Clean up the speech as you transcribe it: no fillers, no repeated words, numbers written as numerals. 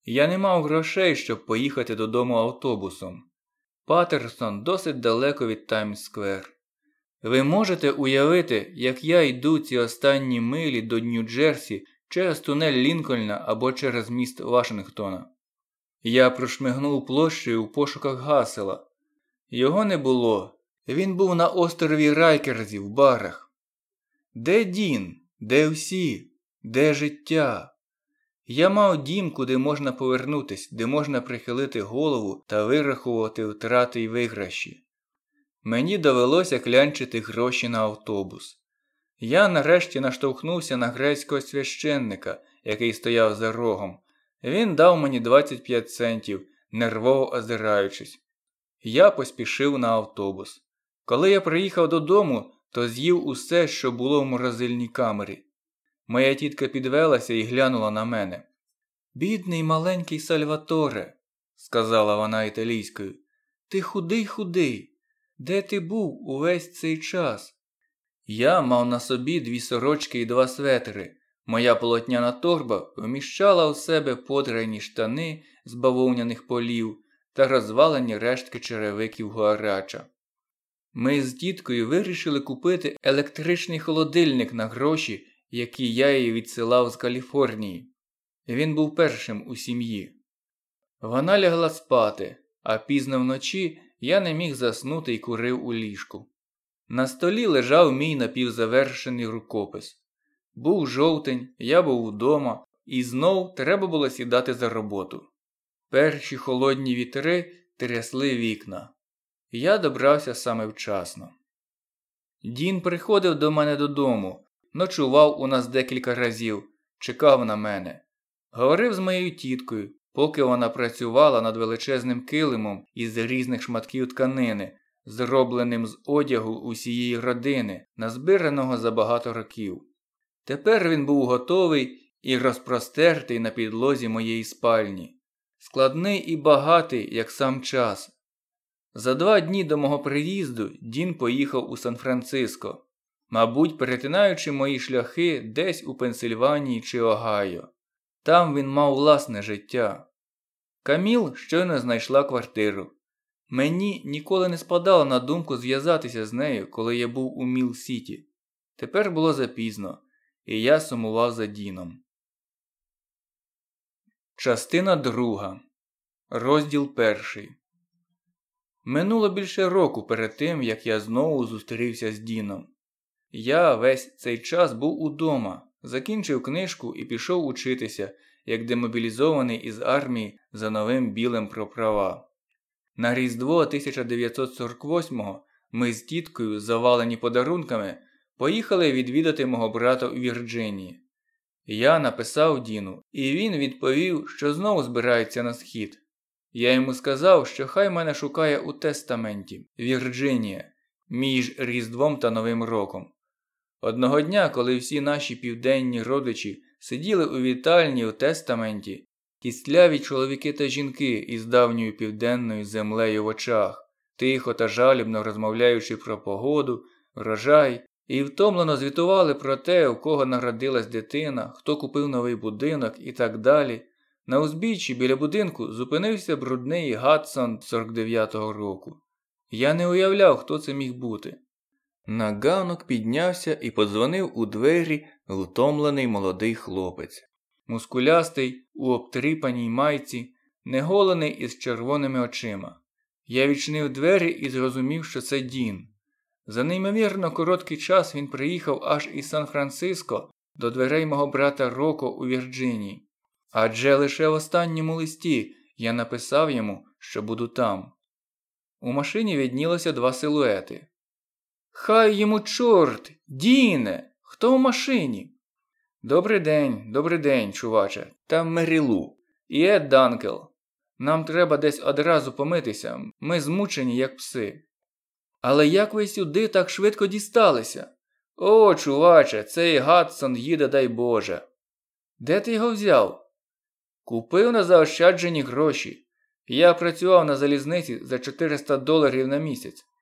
Я не мав грошей, щоб поїхати додому автобусом. Патерсон досить далеко від Таймс-сквер. Ви можете уявити, як я йду ці останні милі до Нью-Джерсі через тунель Лінкольна або через міст Вашингтона? Я прошмигнув площею у пошуках Гассела. Його не було. Він був на острові Райкерзі в барах. Де Дін? Де всі? Де життя? Я мав дім, куди можна повернутись, де можна прихилити голову та вирахувати втрати й виграші. Мені довелося клянчити гроші на автобус. Я нарешті наштовхнувся на грецького священника, який стояв за рогом. Він дав мені 25 центів, нервово озираючись. Я поспішив на автобус. Коли я приїхав додому, то з'їв усе, що було в морозильній камері. Моя тітка підвелася і глянула на мене. «Бідний маленький Сальваторе», – сказала вона італійською, – «ти худий. Де ти був увесь цей час?» Я мав на собі 2 сорочки і 2 светри. Моя полотняна торба вміщала у себе подрані штани з бавовняних полів та розвалені рештки черевиків Гуарача. Ми з тіткою вирішили купити електричний холодильник на гроші, які я їй відсилав з Каліфорнії. Він був першим у сім'ї. Вона лягла спати, а пізно вночі я не міг заснути і курив у ліжку. На столі лежав мій напівзавершений рукопис. Був жовтень, я був удома, і знов треба було сідати за роботу. Перші холодні вітри трясли вікна. Я добрався саме вчасно. Дін приходив до мене додому, ночував у нас декілька разів, чекав на мене. Говорив з моєю тіткою, поки вона працювала над величезним килимом із різних шматків тканини, зробленим з одягу усієї родини, назбираного за багато років. Тепер він був готовий і розпростертий на підлозі моєї спальні. Складний і багатий, як сам час. За 2 дні до мого приїзду Дін поїхав у Сан-Франциско, мабуть, перетинаючи мої шляхи десь у Пенсильванії чи Огайо. Там він мав власне життя. Каміл щойно знайшла квартиру. Мені ніколи не спадало на думку зв'язатися з нею, коли я був у Міл-Сіті. Тепер було запізно, і я сумував за Діном. Частина 2. Розділ 1. Минуло більше року перед тим, як я знову зустрівся з Діном. Я весь цей час був удома, закінчив книжку і пішов учитися, як демобілізований із армії за новим білим про права. На Різдво 1948-го ми з тіткою, завалені подарунками, поїхали відвідати мого брата у Вірджинії. Я написав Діну, і він відповів, що знову збирається на схід. Я йому сказав, що хай мене шукає у Тестаменті, Вірджинія, між Різдвом та Новим роком. Одного дня, коли всі наші південні родичі сиділи у вітальні у Тестаменті, кістляві чоловіки та жінки із давньою південною землею в очах, тихо та жалібно розмовляючи про погоду, врожай, і втомлено звітували про те, у кого народилась дитина, хто купив новий будинок і так далі, на узбіччі біля будинку зупинився брудний Гадсон 49-го року. Я не уявляв, хто це міг бути. На ганок піднявся і подзвонив у двері втомлений молодий хлопець. Мускулястий, у обтріпаній майці, неголений із червоними очима. Я відчинив двері і зрозумів, що це Дін. За неймовірно короткий час він приїхав аж із Сан-Франциско до дверей мого брата Роко у Вірджинії. Адже лише в останньому листі я написав йому, що буду там. У машині віднілося 2 силуети. «Хай йому чорт! Діне! Хто в машині?» Добрий день, чуваче. Там Мерілу. І Ед Данкел. Нам треба десь одразу помитися. Ми змучені, як пси». «Але як ви сюди так швидко дісталися?» «О, чуваче, цей Гадсон їде, дай Боже». «Де ти його взяв?» «Купив на заощаджені гроші. Я працював на залізниці за $400 на місяць.